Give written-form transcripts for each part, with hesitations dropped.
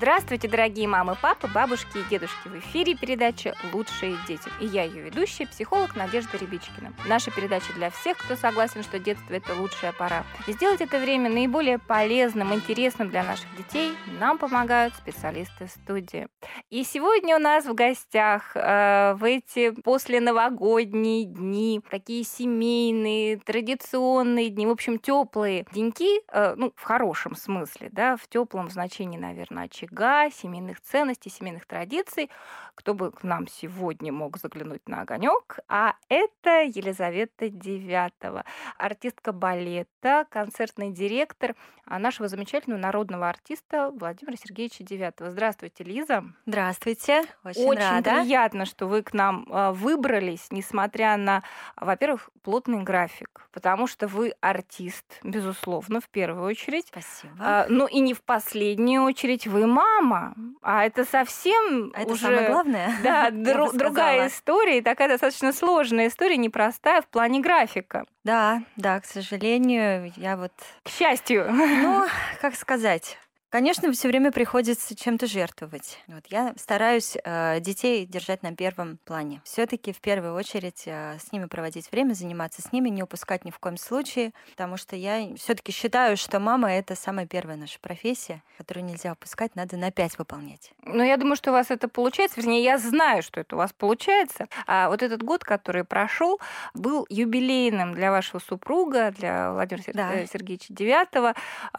Здравствуйте, дорогие мамы, папы, бабушки и дедушки. В эфире передача «Лучшие дети». И я ее ведущая, психолог Надежда Рябичкина. Наша передача для всех, кто согласен, что детство – это лучшая пора. И сделать это время наиболее полезным, интересным для наших детей нам помогают специалисты студии. И сегодня у нас в гостях в эти посленовогодние дни, такие семейные, традиционные дни, в общем, теплые деньки, в хорошем смысле, да, в теплом значении, наверное, очага, семейных ценностей, семейных традиций. Кто бы к нам сегодня мог заглянуть на огонек? А это Елизавета Девятова, артистка балета, концертный директор нашего замечательного народного артиста Владимира Сергеевича Девятова. Здравствуйте, Лиза. Здравствуйте, очень рада. Приятно, что вы к нам выбрались, несмотря на, во-первых, плотный график, потому что вы артист, безусловно, в первую очередь. Спасибо. Ну и не в последнюю очередь вы мама, а это совсем это уже самое главное. Да, другая история, и такая достаточно сложная история, непростая в плане графика. Да, к сожалению, я вот... К счастью. Ну, как сказать... Конечно, все время приходится чем-то жертвовать. Вот я стараюсь детей держать на первом плане. Все-таки в первую очередь с ними проводить время, заниматься с ними, не упускать ни в коем случае, потому что я все-таки считаю, что мама — это самая первая наша профессия, которую нельзя упускать, надо на 5 выполнять. Ну, я думаю, что у вас это получается. Вернее, я знаю, что это у вас получается. А вот этот год, который прошел, был юбилейным для вашего супруга, для Владимира Сергеевича Девятова.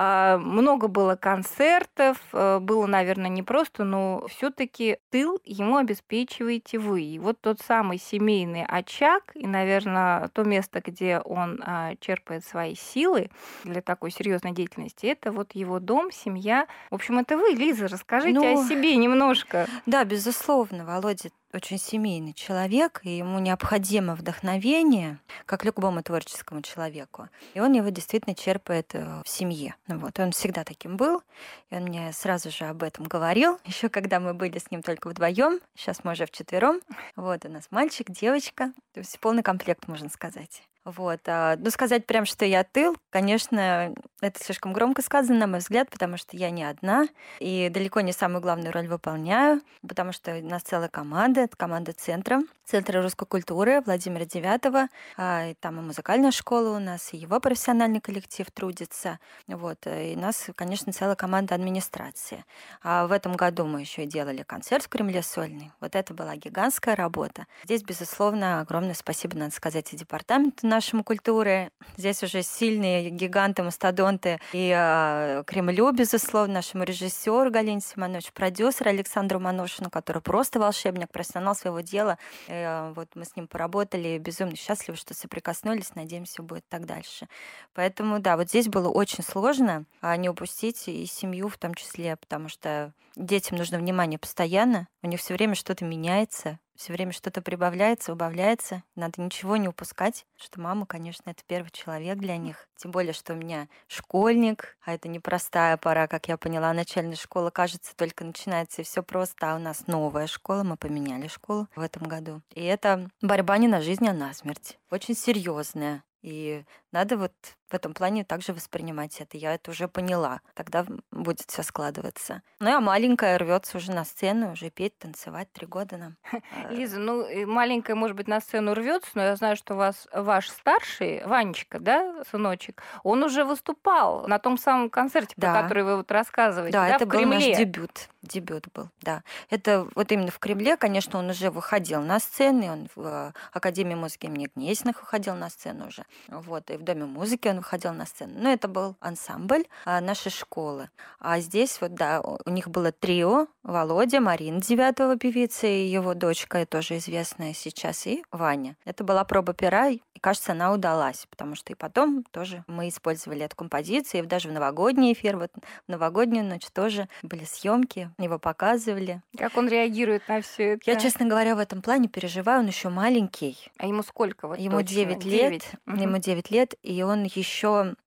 Много было концертов, было, наверное, непросто, но все-таки тыл ему обеспечиваете вы. И вот тот самый семейный очаг и, наверное, то место, где он черпает свои силы для такой серьезной деятельности, это вот его дом, семья. В общем, это вы, Лиза, расскажите о себе немножко. Да, безусловно, Володя очень семейный человек, и ему необходимо вдохновение, как любому творческому человеку. И он его действительно черпает в семье. Вот. Он всегда таким был, и он мне сразу же об этом говорил, еще когда мы были с ним только вдвоем. Сейчас мы уже вчетвером. Вот у нас мальчик, девочка, то есть полный комплект, можно сказать. Вот. Ну, сказать прям, что я тыл, конечно, это слишком громко сказано, на мой взгляд, потому что я не одна, и далеко не самую главную роль выполняю, потому что у нас целая команда, это команда Центра русской культуры Владимира Девятова, и там и музыкальная школа у нас, и его профессиональный коллектив трудится, вот, и у нас, конечно, целая команда администрации. А в этом году мы еще и делали концерт в Кремле сольный, вот это была гигантская работа. Здесь, безусловно, огромное спасибо, надо сказать, и департаменту нашему культуры. Здесь уже сильные гиганты, мастодонты. И Кремлю, безусловно, нашему режиссеру Галине Симоновичу, продюсеру Александру Маношину, который просто волшебник, профессионал своего дела. И вот мы с ним поработали, безумно счастливы, что соприкоснулись. Надеемся, все будет так дальше. Поэтому, да, вот здесь было очень сложно не упустить и семью в том числе, потому что детям нужно внимание постоянно, у них все время что-то меняется, все время что-то прибавляется, убавляется. Надо ничего не упускать, что мама, конечно, это первый человек для них. Тем более, что у меня школьник, а это непростая пора, как я поняла. Начальная школа, кажется, только начинается, и все просто. А у нас новая школа, мы поменяли школу в этом году. И это борьба не на жизнь, а на смерть. Очень серьезная. И надо вот в этом плане также воспринимать это. Я это уже поняла. Тогда будет все складываться. Ну, а маленькая рвется уже на сцену, уже петь, танцевать, 3 года нам. Лиза, маленькая, может быть, на сцену рвется, но я знаю, что у вас ваш старший, Ванечка, да, сыночек, он уже выступал на том самом концерте, про который вы вот рассказываете, да, это в был Кремле. Наш дебют был, да. Это вот именно в Кремле, конечно, он уже выходил на сцены, он в Академии музыки имени Гнесиных выходил на сцену уже, вот, и в Доме музыки он выходил на сцену. Но это был ансамбль нашей школы. А здесь вот, да, у них было трио: Володя, Марина Девятова, певица, и его дочка, тоже известная сейчас, и Ваня. Это была проба пера, и, кажется, она удалась, потому что и потом тоже мы использовали эту композицию, и даже в новогодний эфир, вот в новогоднюю ночь тоже были съемки, его показывали. Как он реагирует на все это? Я, честно говоря, в этом плане переживаю, он еще маленький. А ему сколько? Вот ему точно? 9 лет. Ему 9 лет, и он еще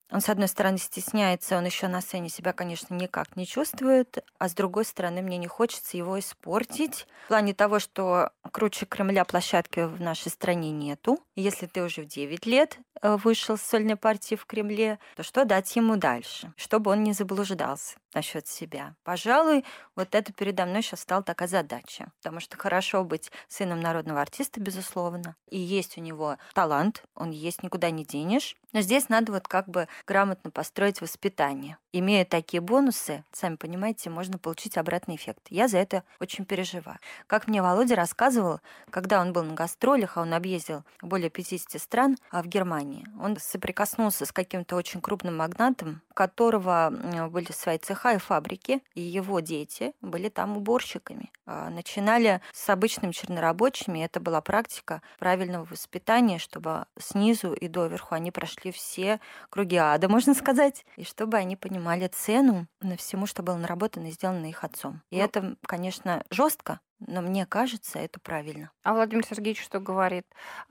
Он, с одной стороны, стесняется, он еще на сцене себя, конечно, никак не чувствует, а с другой стороны, мне не хочется его испортить. В плане того, что круче Кремля площадки в нашей стране нету. Если ты уже в 9 лет вышел с сольной партии в Кремле, то что дать ему дальше, чтобы он не заблуждался насчет себя? Пожалуй, вот это передо мной сейчас стала такая задача, потому что хорошо быть сыном народного артиста, безусловно, и есть у него талант, он есть, никуда не денешь, но здесь надо вот как бы грамотно построить воспитание. Имея такие бонусы, сами понимаете, можно получить обратный эффект. Я за это очень переживаю. Как мне Володя рассказывал, когда он был на гастролях, а он объездил более 50 стран в Германии, он соприкоснулся с каким-то очень крупным магнатом, у которого были свои цеха и фабрики, и его дети были там уборщиками. Начинали с обычными чернорабочими, это была практика правильного воспитания, чтобы снизу и доверху они прошли все круги ада, можно сказать, и чтобы они понимали цену на всему, что было наработано и сделано их отцом. И это, конечно, жестко, но мне кажется, это правильно. А Владимир Сергеевич что говорит?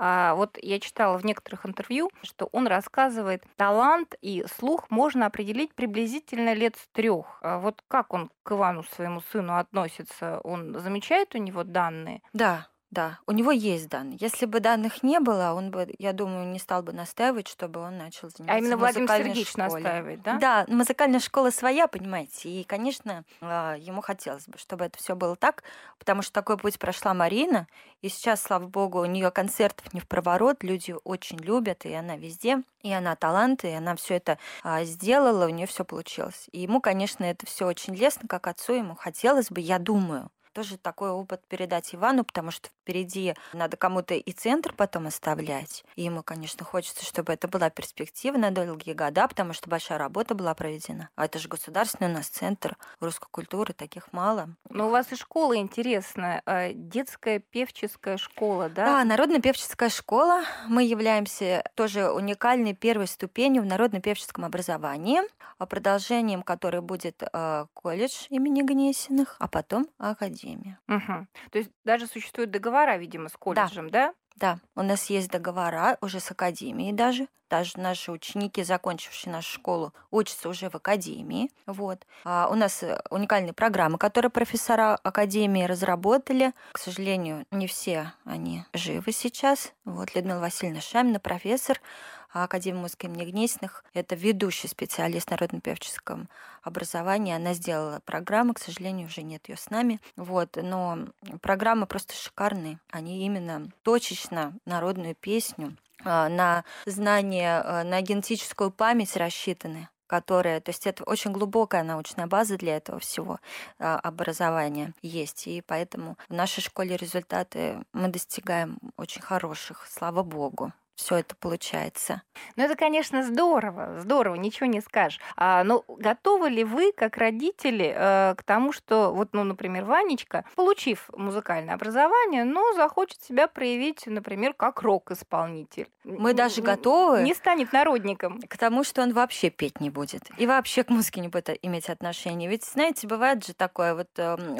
Вот я читала в некоторых интервью, что он рассказывает, талант и слух можно определить приблизительно лет с 3. Вот как он к Ивану, своему сыну, относится? Он замечает у него данные? Да, у него есть данные. Если бы данных не было, он бы, я думаю, не стал бы настаивать, чтобы он начал заниматься А именно Владимир музыкальной Сергеевич школе. настаивает, да? Да, музыкальная школа своя, понимаете, и, конечно, ему хотелось бы, чтобы это все было так, потому что такой путь прошла Марина, и сейчас, слава богу, у нее концертов не в проворот, люди очень любят, и она везде, и она талант, и она все это сделала, у нее все получилось. И ему, конечно, это все очень лестно, как отцу, ему хотелось бы, я думаю, тоже такой опыт передать Ивану, потому что впереди надо кому-то и центр потом оставлять. И ему, конечно, хочется, чтобы это была перспектива на долгие года, потому что большая работа была проведена. А это же государственный у нас центр русской культуры, таких мало. Но у вас и школа интересная, детская певческая школа, да? Да, народная певческая школа. Мы являемся тоже уникальной первой ступенью в народно-певческом образовании, продолжением которой будет колледж имени Гнесиных, а потом академия. Угу. То есть даже существуют договора, видимо, с колледжем, да? Да, у нас есть договора уже с академией даже. Даже наши ученики, закончившие нашу школу, учатся уже в академии. Вот. У нас уникальные программы, которые профессора академии разработали. К сожалению, не все они живы сейчас. Вот Людмила Васильевна Шамина, профессор Академии музыки имени Гнесиных. Это ведущий специалист в народно-певческом образовании. Она сделала программы, к сожалению, уже нет ее с нами. Вот. Но программы просто шикарные. Они именно точечно народную песню на знание, на генетическую память рассчитаны, которая, то есть это очень глубокая научная база для этого всего образования есть. И поэтому в нашей школе результаты мы достигаем очень хороших, слава богу. Все это получается. Ну, это, конечно, здорово, ничего не скажешь. Но готовы ли вы, как родители, к тому, что, вот, ну, например, Ванечка, получив музыкальное образование, но захочет себя проявить, например, как рок-исполнитель? Мы даже готовы. Не станет народником. К тому, что он вообще петь не будет. И вообще к музыке не будет иметь отношения. Ведь, знаете, бывает же такое, вот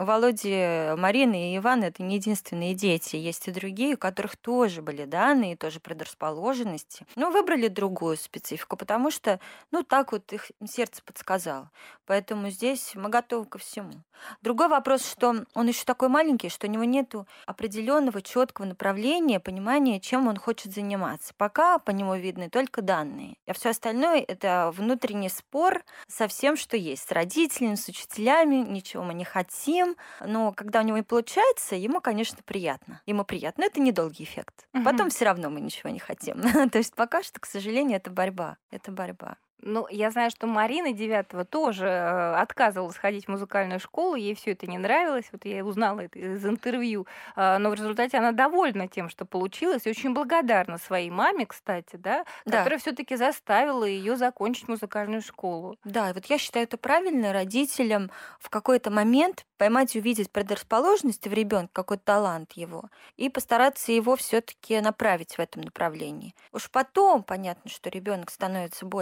Володя, Марина и Иван — это не единственные дети. Есть и другие, у которых тоже были данные, тоже предрасположенности. Но выбрали другую специфику, потому что, ну, так вот их сердце подсказало. Поэтому здесь мы готовы ко всему. Другой вопрос, что он еще такой маленький, что у него нет определенного четкого направления, понимания, чем он хочет заниматься. Пока по нему видны только данные. А все остальное — это внутренний спор со всем, что есть. С родителями, с учителями, ничего мы не хотим. Но когда у него не получается, ему, конечно, приятно. Ему приятно. Но это недолгий эффект. Потом все равно мы ничего не хотим. То есть пока что, к сожалению, это борьба. Это борьба. Ну, я знаю, что Марина Девятова тоже отказывалась ходить в музыкальную школу, ей все это не нравилось, вот я узнала это из интервью, но в результате она довольна тем, что получилось, и очень благодарна своей маме, кстати, да, которая все-таки заставила ее закончить музыкальную школу. Да, и вот я считаю это правильно родителям в какой-то момент поймать, увидеть предрасположенности в ребенке, какой талант его, и постараться его все-таки направить в этом направлении. Уж потом понятно, что ребенок становится более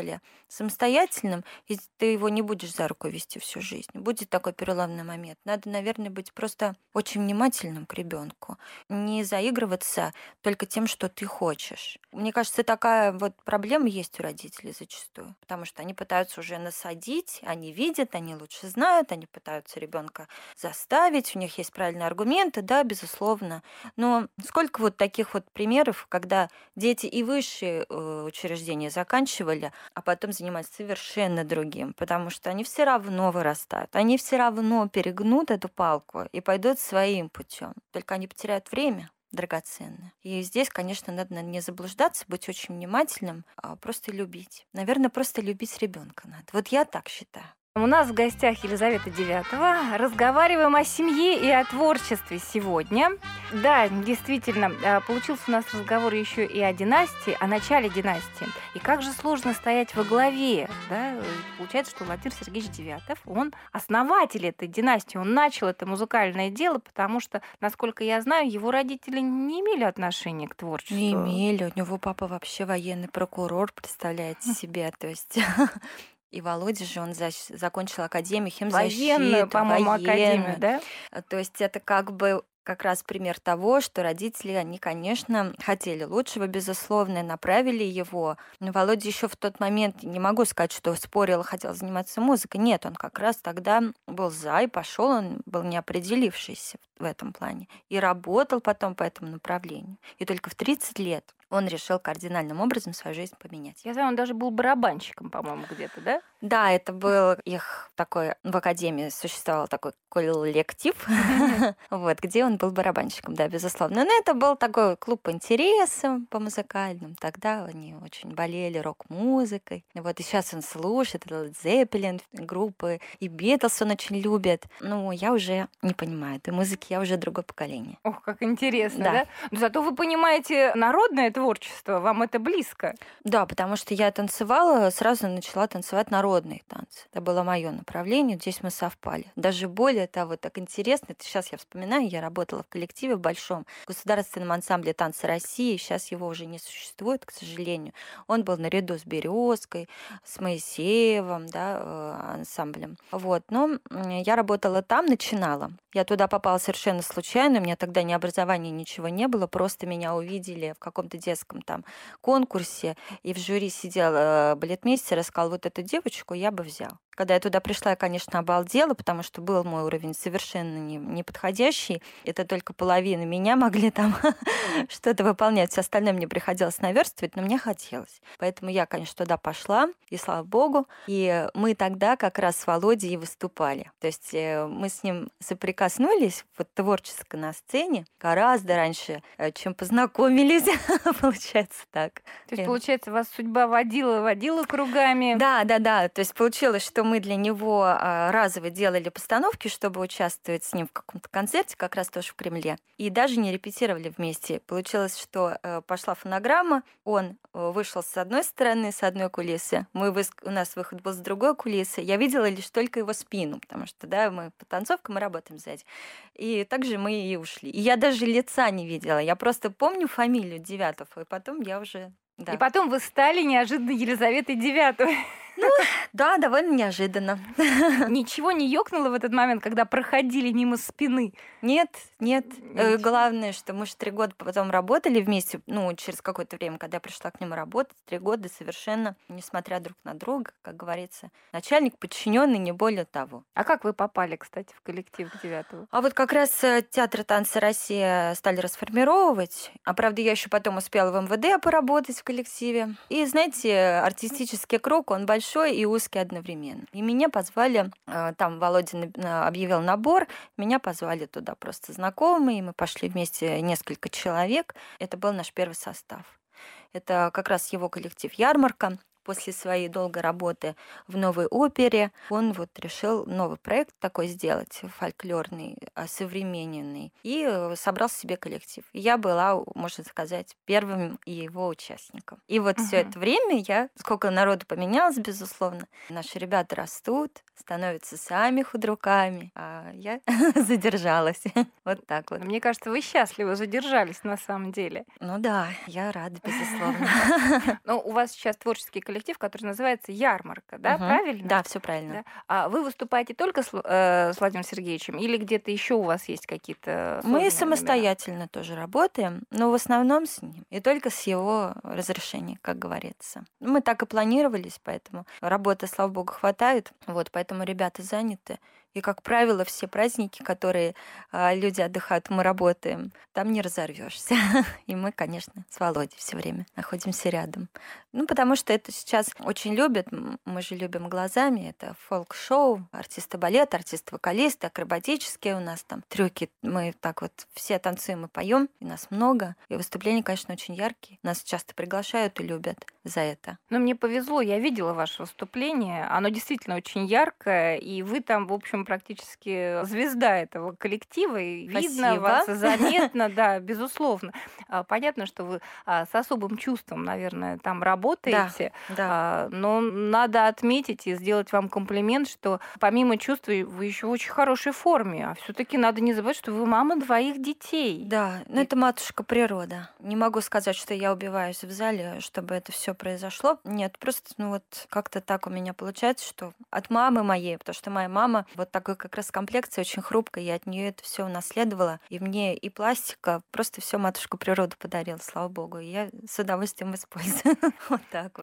самостоятельным, и ты его не будешь за руку вести всю жизнь. Будет такой переломный момент. Надо, наверное, быть просто очень внимательным к ребенку, не заигрываться только тем, что ты хочешь. Мне кажется, такая вот проблема есть у родителей зачастую, потому что они пытаются уже насадить, они видят, они лучше знают, они пытаются ребенка заставить, у них есть правильные аргументы, да, безусловно. Но сколько вот таких вот примеров, когда дети и высшие учреждения заканчивали, а потом занимаются совершенно другим, потому что они все равно вырастают, они все равно перегнут эту палку и пойдут своим путем. Только они потеряют время драгоценное. И здесь, конечно, надо не заблуждаться, быть очень внимательным, а просто любить. Наверное, просто любить ребенка надо. Вот я так считаю. У нас в гостях Елизавета Девятова. Разговариваем о семье и о творчестве сегодня. Да, действительно, получился у нас разговор еще и о династии, о начале династии. И как же сложно стоять во главе. Да? Получается, что Владимир Сергеевич Девятов, он основатель этой династии, он начал это музыкальное дело, потому что, насколько я знаю, его родители не имели отношения к творчеству. Не имели. У него папа вообще военный прокурор, представляете себе. То есть... И Володя же, он закончил академию химзащиты. Военную, по-моему, академию, да? То есть это как бы как раз пример того, что родители, они, конечно, хотели лучшего, безусловно, и направили его. Но Володя еще в тот момент, не могу сказать, что спорил и хотел заниматься музыкой. Нет, он как раз тогда был за и пошел, он был не определившийся в этом плане. И работал потом по этому направлению. И только в 30 лет он решил кардинальным образом свою жизнь поменять. Я знаю, он даже был барабанщиком, по-моему, где-то, да? Да, это был их такой... В академии существовал такой коллектив, вот, где он был барабанщиком, да, безусловно. Но это был такой клуб по интересам, по музыкальным. Тогда они очень болели рок-музыкой. Вот, и сейчас он слушает Led Zeppelin группы, и Битлз он очень любит. Ну, я уже не понимаю этой музыки, я уже другое поколение. Ох, как интересно, да? Но зато вы понимаете народное творчество, вам это близко. Да, потому что я танцевала, сразу начала танцевать народные танцы. Это было мое направление, здесь мы совпали. Даже более того, так интересно, это сейчас я вспоминаю, я работала в коллективе большом, в Государственном ансамбле танца России, сейчас его уже не существует, к сожалению. Он был наряду с Березкой, с Моисеевым, да, ансамблем. Вот, но я работала там, начинала. Я туда попала совершенно случайно, у меня тогда ни образования, ничего не было, просто меня увидели в каком-то детском там конкурсе, и в жюри сидел балетмейстер и сказал, вот эту девочку я бы взял. Когда я туда пришла, я, конечно, обалдела, потому что был мой уровень совершенно неподходящий. Это только половина меня могли там что-то выполнять. Все остальное мне приходилось наверстывать, но мне хотелось. Поэтому я, конечно, туда пошла, и слава богу. И мы тогда как раз с Володей и выступали. То есть мы с ним соприкоснулись вот творчески на сцене гораздо раньше, чем познакомились. Получается так. То есть, получается, вас судьба водила кругами. Да. То есть получилось, что мы для него разово делали постановки, чтобы участвовать с ним в каком-то концерте, как раз тоже в Кремле. И даже не репетировали вместе. Получилось, что пошла фонограмма, он вышел с одной стороны, с одной кулисы, у нас выход был с другой кулисы. Я видела лишь только его спину, потому что, да, мы по танцовкам мы работаем сзади. И также мы и ушли. И я даже лица не видела. Я просто помню фамилию Девятов, и потом я уже... Да. И потом вы стали неожиданно Елизаветой Девятовой. Ну, да, довольно неожиданно. Ничего не ёкнуло в этот момент, когда проходили мимо спины? Нет. Главное, что мы же 3 года потом работали вместе, через какое-то время, когда я пришла к нему работать, 3 года совершенно, несмотря друг на друга, как говорится, начальник, подчиненный, не более того. А как вы попали, кстати, в коллектив Девятого? А вот как раз театр танца России стали расформировывать, а правда я еще потом успела в МВД поработать в коллективе. И, знаете, артистический круг, он большой и узкий одновременно. И меня позвали, там Володя объявил набор, меня позвали туда просто знакомые, мы пошли вместе несколько человек. Это был наш первый состав. Это как раз его коллектив «Ярмарка». После своей долгой работы в новой опере он вот решил новый проект такой сделать, фольклорный, осовремененный, и собрал себе коллектив. Я была, можно сказать, первым его участником. И вот все это время сколько народу поменялось, безусловно, наши ребята растут, становятся сами худруками, а я задержалась. Вот так вот. Мне кажется, вы счастливо задержались на самом деле. Ну да, я рада, безусловно. Но у вас сейчас творческий коллектив коллектив, который называется «Ярмарка», да, правильно? Да, все правильно. Да. А вы выступаете только с Владимиром Сергеевичем или где-то еще у вас есть какие-то Мы сольные самостоятельно тоже работаем, но в основном с ним и только с его разрешения, как говорится. Мы так и планировались, поэтому работы, слава богу, хватает. Вот, поэтому ребята заняты. И, как правило, все праздники, которые люди отдыхают, мы работаем, там не разорвешься. И мы, конечно, с Володей все время находимся рядом. Ну, потому что это сейчас очень любят. Мы же любим глазами. Это фолк-шоу, артисты балета, артисты-вокалисты, акробатические у нас там трюки. Мы так вот все танцуем и поем, и нас много. И выступления, конечно, очень яркие. Нас часто приглашают и любят за это. Но мне повезло, я видела ваше выступление. Оно действительно очень яркое, и вы там, в общем, практически звезда этого коллектива. И видно Спасибо. вас, и заметно, да, безусловно. Понятно, что вы с особым чувством, наверное, там работаете. Да. Но надо отметить и сделать вам комплимент, что помимо чувств вы еще в очень хорошей форме. А все-таки надо не забывать, что вы мама 2 детей. Да, но это матушка природа. Не могу сказать, что я убиваюсь в зале, чтобы это все произошло. Нет, просто, вот как-то так у меня получается, что от мамы моей, потому что моя мама вот такой как раз комплекции очень хрупкая, я от нее это все унаследовала, и мне и пластика, просто все матушка природа подарила, слава богу, и я с удовольствием использую. Вот так